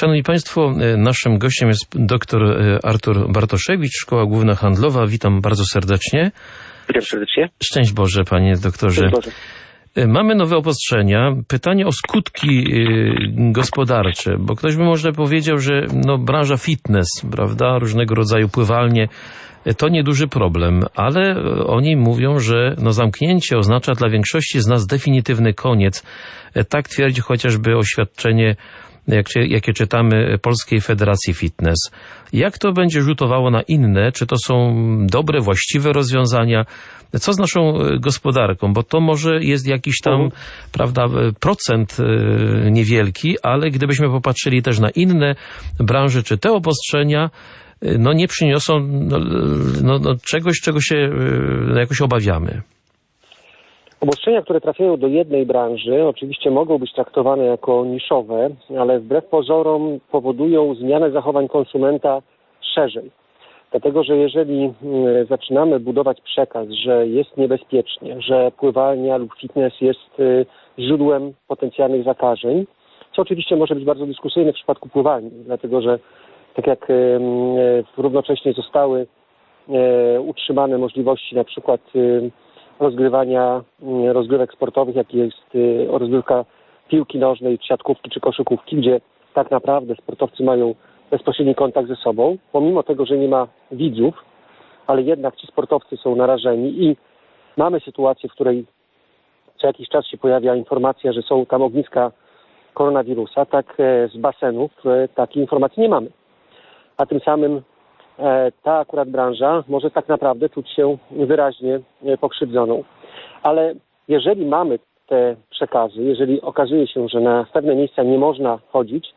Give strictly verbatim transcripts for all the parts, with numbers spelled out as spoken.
Szanowni Państwo, naszym gościem jest dr Artur Bartoszewicz, Szkoła Główna Handlowa. Witam bardzo serdecznie. Witam serdecznie. Szczęść Boże, panie doktorze. Szczęść Boże. Mamy nowe obostrzenia. Pytanie o skutki gospodarcze, bo ktoś by może powiedział, że no, branża fitness, prawda, różnego rodzaju pływalnie, to nieduży problem, ale oni mówią, że no, zamknięcie oznacza dla większości z nas definitywny koniec. Tak twierdzi chociażby oświadczenie, jak, jakie czytamy, Polskiej Federacji Fitness. Jak to będzie rzutowało na inne? Czy to są dobre, właściwe rozwiązania? Co z naszą gospodarką? Bo to może jest jakiś tam, mhm. prawda, procent niewielki, ale gdybyśmy popatrzyli też na inne branże, czy te obostrzenia no nie przyniosą no, no, no, czegoś, czego się no, jakoś obawiamy. Obostrzenia, które trafiają do jednej branży, oczywiście mogą być traktowane jako niszowe, ale wbrew pozorom powodują zmianę zachowań konsumenta szerzej. Dlatego, że jeżeli zaczynamy budować przekaz, że jest niebezpiecznie, że pływalnia lub fitness jest źródłem potencjalnych zakażeń, co oczywiście może być bardzo dyskusyjne w przypadku pływalni, dlatego że tak jak równocześnie zostały utrzymane możliwości na przykład rozgrywania rozgrywek sportowych, jak jest rozgrywka piłki nożnej, siatkówki czy koszykówki, gdzie tak naprawdę sportowcy mają bezpośredni kontakt ze sobą, pomimo tego, że nie ma widzów, ale jednak ci sportowcy są narażeni i mamy sytuację, w której co jakiś czas się pojawia informacja, że są tam ogniska koronawirusa, tak z basenów takiej informacji nie mamy. A tym samym ta akurat branża może tak naprawdę czuć się wyraźnie pokrzywdzoną. Ale jeżeli mamy te przekazy, jeżeli okazuje się, że na pewne miejsca nie można chodzić,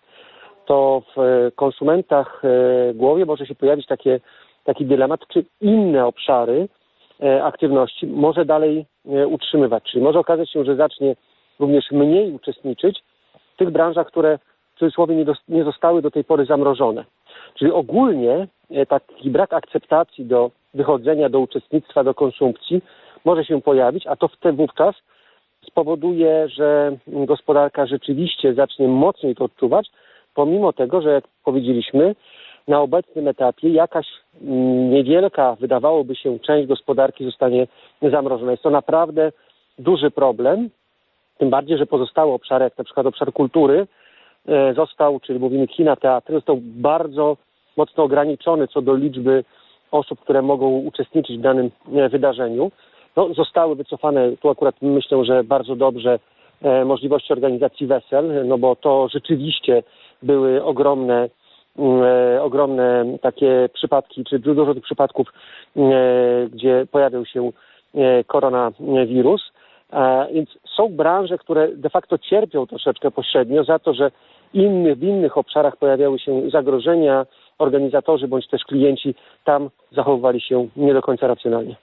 to w konsumentach głowie może się pojawić takie, taki dylemat, czy inne obszary aktywności może dalej utrzymywać. Czyli może okazać się, że zacznie również mniej uczestniczyć w tych branżach, które w cudzysłowie nie, do, nie zostały do tej pory zamrożone. Czyli ogólnie taki brak akceptacji do wychodzenia, do uczestnictwa, do konsumpcji może się pojawić, a to wtedy wówczas spowoduje, że gospodarka rzeczywiście zacznie mocniej to odczuwać, pomimo tego, że jak powiedzieliśmy, na obecnym etapie jakaś niewielka, wydawałoby się, część gospodarki zostanie zamrożona. Jest to naprawdę duży problem, tym bardziej, że pozostałe obszary, jak na przykład obszar kultury, został, czyli mówimy kina, teatry, został bardzo mocno ograniczony co do liczby osób, które mogą uczestniczyć w danym wydarzeniu. No, zostały wycofane, tu akurat myślę, że bardzo dobrze, e, możliwości organizacji wesel, no bo to rzeczywiście były ogromne, e, ogromne takie przypadki, czy dużo tych przypadków, e, gdzie pojawił się e, koronawirus. E, więc są branże, które de facto cierpią troszeczkę pośrednio za to, że innych, w innych obszarach pojawiały się zagrożenia, organizatorzy bądź też klienci tam zachowywali się nie do końca racjonalnie.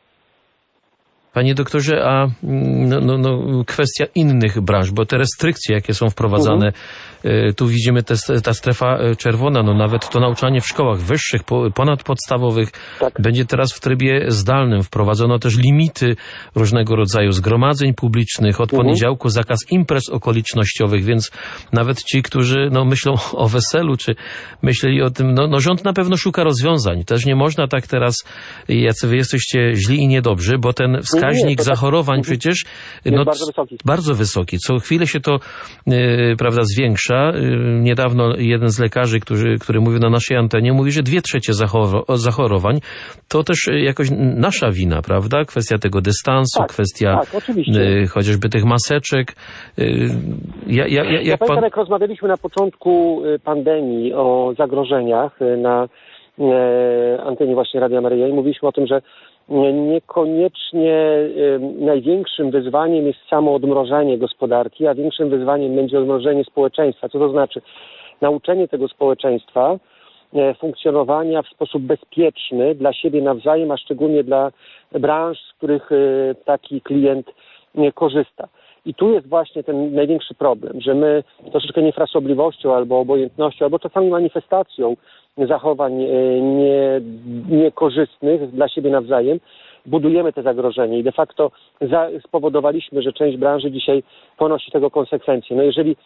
Panie doktorze, a no, no, no, kwestia innych branż, bo te restrykcje, jakie są wprowadzane, uh-huh. tu widzimy te, ta strefa czerwona, no nawet to nauczanie w szkołach wyższych, ponadpodstawowych tak. będzie teraz w trybie zdalnym. Wprowadzono też limity różnego rodzaju zgromadzeń publicznych, od uh-huh. poniedziałku zakaz imprez okolicznościowych, więc nawet ci, którzy no, myślą o weselu, czy myśleli o tym, no, no rząd na pewno szuka rozwiązań. Też nie można tak teraz, jacy wy jesteście źli i niedobrzy, bo ten wskaźnik nie, nie, zachorowań tak, przecież no, bardzo, wysoki. bardzo wysoki. Co chwilę się to yy, prawda, zwiększa. Yy, niedawno jeden z lekarzy, który, który mówił na naszej antenie, mówi, że dwie trzecie zachor- zachorowań to też jakoś nasza wina, prawda? Kwestia tego dystansu, tak, kwestia tak, yy, chociażby tych maseczek. Yy, ja, ja, ja, jak ja pan... pamiętam, jak rozmawialiśmy na początku pandemii o zagrożeniach na e, antenie właśnie Radia Maryja i mówiliśmy o tym, że niekoniecznie y, największym wyzwaniem jest samo odmrożenie gospodarki, a większym wyzwaniem będzie odmrożenie społeczeństwa. Co to znaczy? Nauczenie tego społeczeństwa y, funkcjonowania w sposób bezpieczny dla siebie nawzajem, a szczególnie dla branż, z których y, taki klient y, korzysta. I tu jest właśnie ten największy problem, że my troszeczkę niefrasobliwością albo obojętnością, albo czasami manifestacją zachowań nie, niekorzystnych dla siebie nawzajem budujemy te zagrożenie i de facto za, spowodowaliśmy, że część branży dzisiaj ponosi tego konsekwencje. No jeżeli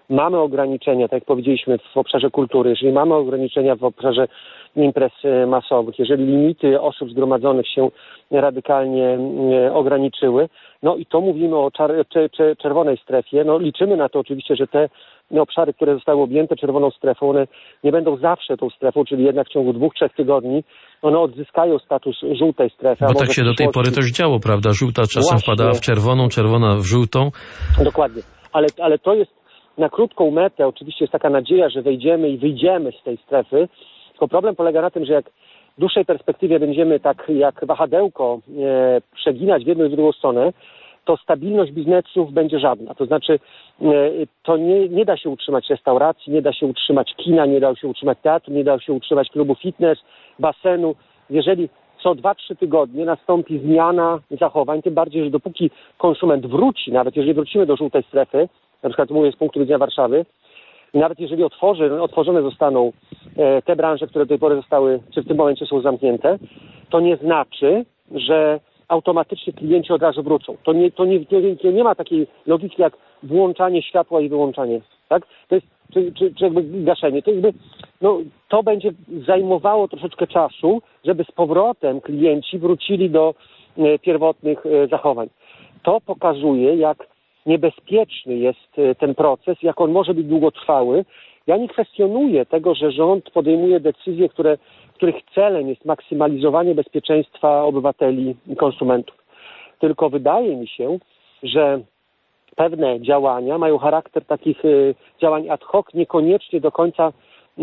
mamy ograniczenia, tak jak powiedzieliśmy, w obszarze kultury, jeżeli mamy ograniczenia w obszarze imprez masowych, jeżeli limity osób zgromadzonych się radykalnie ograniczyły, no i to mówimy o czar- czy, czy czerwonej strefie, no liczymy na to oczywiście, że te obszary, które zostały objęte czerwoną strefą, one nie będą zawsze tą strefą, czyli jednak w ciągu dwóch, trzech tygodni one odzyskają status żółtej strefy. Bo tak się do tej pory też działo, prawda? Żółta czasem Właśnie. wpadała w czerwoną, czerwona w żółtą. Dokładnie, ale, ale to jest na krótką metę, oczywiście jest taka nadzieja, że wejdziemy i wyjdziemy z tej strefy, tylko problem polega na tym, że jak w dłuższej perspektywie będziemy tak jak wahadełko e, przeginać w jedną i w drugą stronę, to stabilność biznesów będzie żadna. To znaczy e, to nie, nie da się utrzymać restauracji, nie da się utrzymać kina, nie da się utrzymać teatru, nie da się utrzymać klubu fitness, basenu. Jeżeli co dwa, trzy tygodnie nastąpi zmiana zachowań, tym bardziej, że dopóki konsument wróci, nawet jeżeli wrócimy do żółtej strefy, na przykład mówię z punktu widzenia Warszawy, i nawet jeżeli otworzy, otworzone zostaną e, te branże, które do tej pory zostały, czy w tym momencie są zamknięte, to nie znaczy, że automatycznie klienci od razu wrócą. To nie, to nie, nie, nie ma takiej logiki jak włączanie światła i wyłączanie, tak? To jest, czy, czy, czy jakby gaszenie. To jakby, no, to będzie zajmowało troszeczkę czasu, żeby z powrotem klienci wrócili do e, pierwotnych e, zachowań. To pokazuje, jak niebezpieczny jest ten proces, jak on może być długotrwały. Ja nie kwestionuję tego, że rząd podejmuje decyzje, które, których celem jest maksymalizowanie bezpieczeństwa obywateli i konsumentów. Tylko wydaje mi się, że pewne działania mają charakter takich działań ad hoc, niekoniecznie do końca e,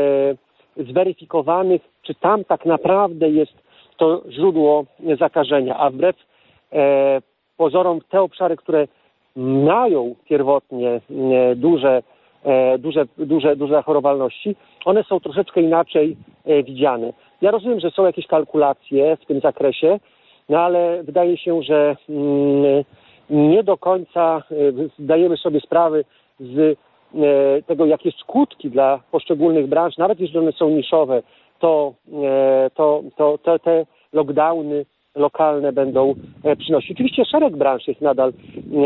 zweryfikowanych, czy tam tak naprawdę jest to źródło zakażenia, a wbrew e, pozorom te obszary, które mają pierwotnie duże, duże, duże, duże zachorowalności, one są troszeczkę inaczej widziane. Ja rozumiem, że są jakieś kalkulacje w tym zakresie, no ale wydaje się, że nie do końca zdajemy sobie sprawy z tego, jakie skutki dla poszczególnych branż, nawet jeżeli one są niszowe, to, to, to, to te lockdowny lokalne będą przynosić. Oczywiście szereg branż jest nadal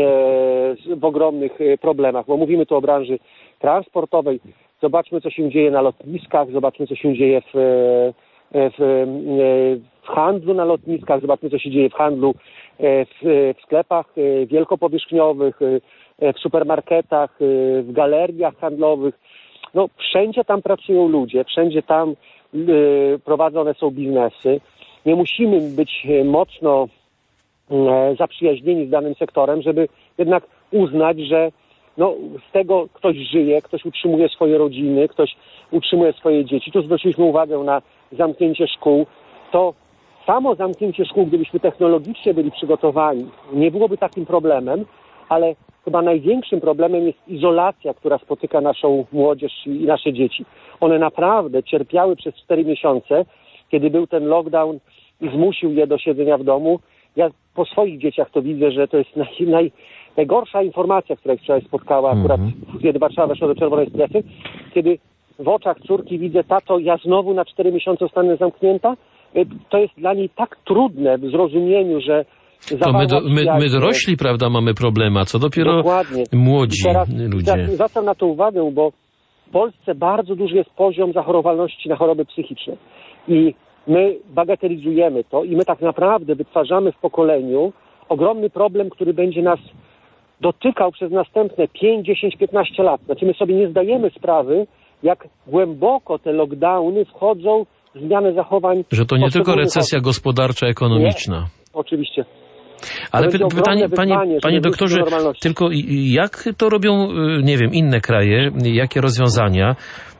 w ogromnych problemach, bo mówimy tu o branży transportowej. Zobaczmy, co się dzieje na lotniskach, zobaczmy, co się dzieje w, w, w handlu na lotniskach, zobaczmy, co się dzieje w handlu w, w sklepach wielkopowierzchniowych, w supermarketach, w galeriach handlowych. No, wszędzie tam pracują ludzie, wszędzie tam prowadzone są biznesy. Nie musimy być mocno zaprzyjaźnieni z danym sektorem, żeby jednak uznać, że no, z tego ktoś żyje, ktoś utrzymuje swoje rodziny, ktoś utrzymuje swoje dzieci. Tu zwróciliśmy uwagę na zamknięcie szkół. To samo zamknięcie szkół, gdybyśmy technologicznie byli przygotowani, nie byłoby takim problemem, ale chyba największym problemem jest izolacja, która spotyka naszą młodzież i nasze dzieci. One naprawdę cierpiały przez cztery miesiące, kiedy był ten lockdown i zmusił je do siedzenia w domu. Ja po swoich dzieciach to widzę, że to jest naj, naj, najgorsza informacja, która ich wczoraj spotkała, mm-hmm. akurat kiedy Warszawa weszła do czerwonej strefy, kiedy w oczach córki widzę: tato, ja znowu na cztery miesiące zostanę zamknięta. To jest dla niej tak trudne w zrozumieniu, że to my, do, my, my dorośli, prawda, mamy problemy, a co dopiero Dokładnie. młodzi teraz, ludzie. Teraz zwracam na to uwagę, bo w Polsce bardzo duży jest poziom zachorowalności na choroby psychiczne. I my bagatelizujemy to i my tak naprawdę wytwarzamy w pokoleniu ogromny problem, który będzie nas dotykał przez następne pięć, dziesięć, piętnaście lat. Znaczy my sobie nie zdajemy sprawy, jak głęboko te lockdowny wchodzą w zmianę zachowań. Że to nie tylko recesja gospodarcza, ekonomiczna. Nie, oczywiście. Ale py- pytanie, panie, panie doktorze, tylko jak to robią, nie wiem, inne kraje, jakie rozwiązania?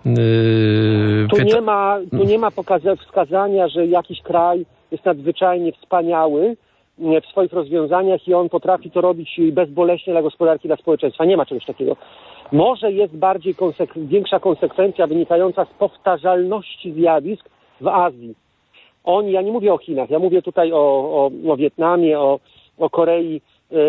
Tu nie ma, tu nie ma wskazania, że jakiś kraj jest nadzwyczajnie wspaniały w swoich rozwiązaniach i on potrafi to robić bezboleśnie dla gospodarki, dla społeczeństwa. Nie ma czegoś takiego. Może jest bardziej konsek- większa konsekwencja wynikająca z powtarzalności zjawisk w Azji. Oni, ja nie mówię o Chinach, ja mówię tutaj o, o, o Wietnamie, o, o Korei.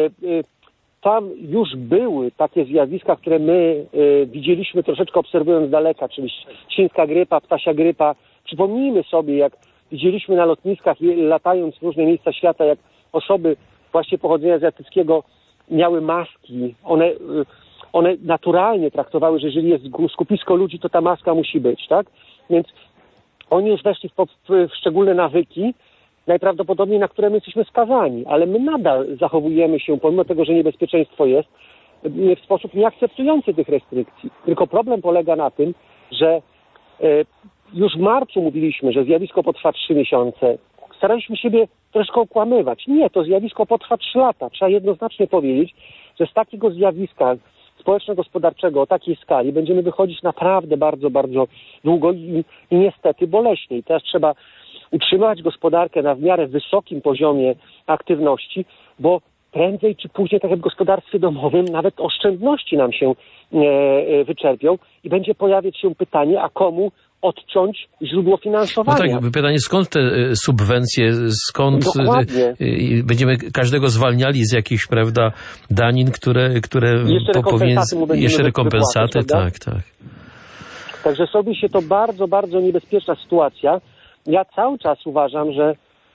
Tam już były takie zjawiska, które my widzieliśmy troszeczkę obserwując z daleka, czyli świńska grypa, ptasia grypa. Przypomnijmy sobie, jak widzieliśmy na lotniskach, latając w różne miejsca świata, jak osoby właśnie pochodzenia azjatyckiego miały maski. One one naturalnie traktowały, że jeżeli jest skupisko ludzi, to ta maska musi być, tak? Więc oni już weszli w, w, w szczególne nawyki, najprawdopodobniej na które my jesteśmy skazani, ale my nadal zachowujemy się, pomimo tego, że niebezpieczeństwo jest, w sposób nieakceptujący tych restrykcji. Tylko problem polega na tym, że już w marcu mówiliśmy, że zjawisko potrwa trzy miesiące. Staraliśmy siebie troszkę okłamywać. Nie, to zjawisko potrwa trzy lata. Trzeba jednoznacznie powiedzieć, że z takiego zjawiska społeczno-gospodarczego o takiej skali będziemy wychodzić naprawdę bardzo, bardzo długo i, i niestety boleśnie. I teraz trzeba utrzymać gospodarkę na w miarę wysokim poziomie aktywności, bo prędzej czy później, tak jak w gospodarstwie domowym, nawet oszczędności nam się e, wyczerpią i będzie pojawiać się pytanie, a komu odciąć źródło finansowania. No tak, pytanie, skąd te subwencje, skąd Dokładnie. będziemy każdego zwalniali z jakichś, prawda, danin, które, które jeszcze po, rekompensaty, powinien, jeszcze rekompensaty, tak, tak. Także robi się to bardzo, bardzo niebezpieczna sytuacja. Ja cały czas uważam, że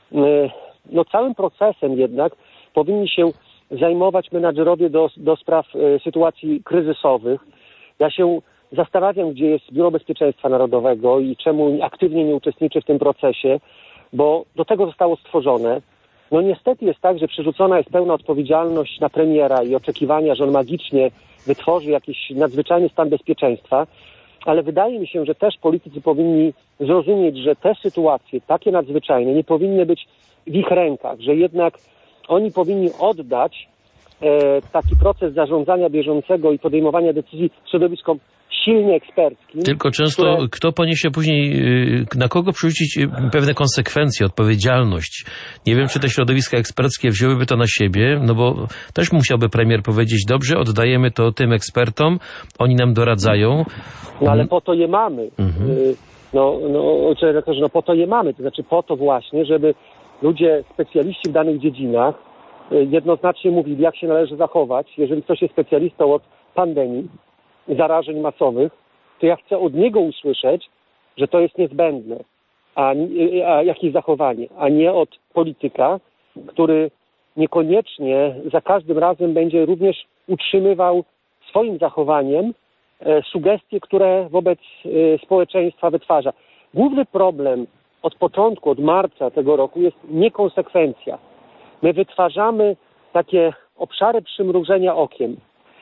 no, całym procesem jednak powinni się zajmować menadżerowie do, do spraw y, sytuacji kryzysowych. Ja się zastanawiam, gdzie jest Biuro Bezpieczeństwa Narodowego i czemu aktywnie nie uczestniczy w tym procesie, bo do tego zostało stworzone. No niestety jest tak, że przerzucona jest pełna odpowiedzialność na premiera i oczekiwania, że on magicznie wytworzy jakiś nadzwyczajny stan bezpieczeństwa, ale wydaje mi się, że też politycy powinni zrozumieć, że te sytuacje, takie nadzwyczajne, nie powinny być w ich rękach, że jednak oni powinni oddać e, taki proces zarządzania bieżącego i podejmowania decyzji środowiskom silnie eksperckim. Tylko często które... kto poniesie później, na kogo przerzucić pewne konsekwencje, odpowiedzialność. Nie wiem, czy te środowiska eksperckie wzięłyby to na siebie, no bo też musiałby premier powiedzieć, dobrze, oddajemy to tym ekspertom, oni nam doradzają. No ale po to je mamy. Mhm. No, no, redaktorze, no po to je mamy. To znaczy po to właśnie, żeby ludzie, specjaliści w danych dziedzinach jednoznacznie mówili, jak się należy zachować. Jeżeli ktoś jest specjalistą od pandemii, zarażeń masowych, to ja chcę od niego usłyszeć, że to jest niezbędne, a, a jakieś zachowanie, a nie od polityka, który niekoniecznie za każdym razem będzie również utrzymywał swoim zachowaniem e, sugestie, które wobec e, społeczeństwa wytwarza. Główny problem od początku, od marca tego roku jest niekonsekwencja. My wytwarzamy takie obszary przymrużenia okiem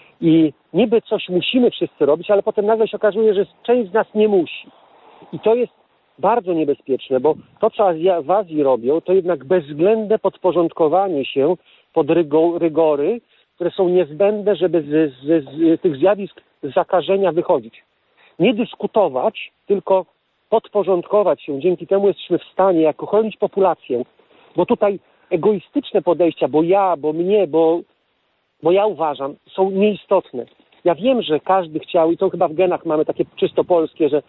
i niby coś musimy wszyscy robić, ale potem nagle się okazuje, że część z nas nie musi. I to jest bardzo niebezpieczne, bo to, co w Azji robią, to jednak bezwzględne podporządkowanie się pod rygo, rygory, które są niezbędne, żeby z, z, z tych zjawisk zakażenia wychodzić. Nie dyskutować, tylko podporządkować się. Dzięki temu jesteśmy w stanie jako chronić populację, bo tutaj egoistyczne podejścia, bo ja, bo mnie, bo, bo ja uważam, są nieistotne. Ja wiem, że każdy chciał, i to chyba w genach mamy takie czysto polskie, że,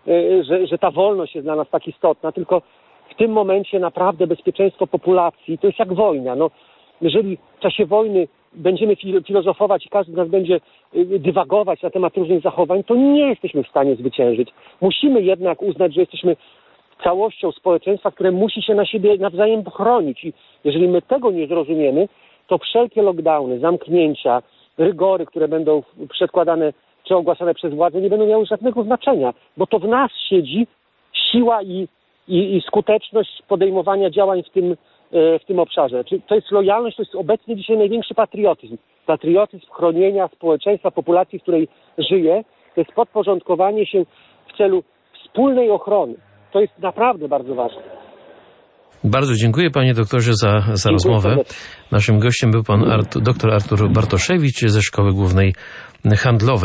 że, że ta wolność jest dla nas tak istotna, tylko w tym momencie naprawdę bezpieczeństwo populacji to jest jak wojna. No, jeżeli w czasie wojny będziemy filozofować i każdy z nas będzie dywagować na temat różnych zachowań, to nie jesteśmy w stanie zwyciężyć. Musimy jednak uznać, że jesteśmy całością społeczeństwa, które musi się na siebie nawzajem chronić. I jeżeli my tego nie zrozumiemy, to wszelkie lockdowny, zamknięcia, rygory, które będą przedkładane czy ogłaszane przez władze, nie będą miały żadnego znaczenia, bo to w nas siedzi siła i, i, i skuteczność podejmowania działań w tym, w tym obszarze. Czyli to jest lojalność, to jest obecnie dzisiaj największy patriotyzm. Patriotyzm chronienia społeczeństwa, populacji, w której żyje, to jest podporządkowanie się w celu wspólnej ochrony. To jest naprawdę bardzo ważne. Bardzo dziękuję, panie doktorze, za, za rozmowę. Serdecznie. Naszym gościem był pan Artur, doktor Artur Bartoszewicz ze Szkoły Głównej Handlowej.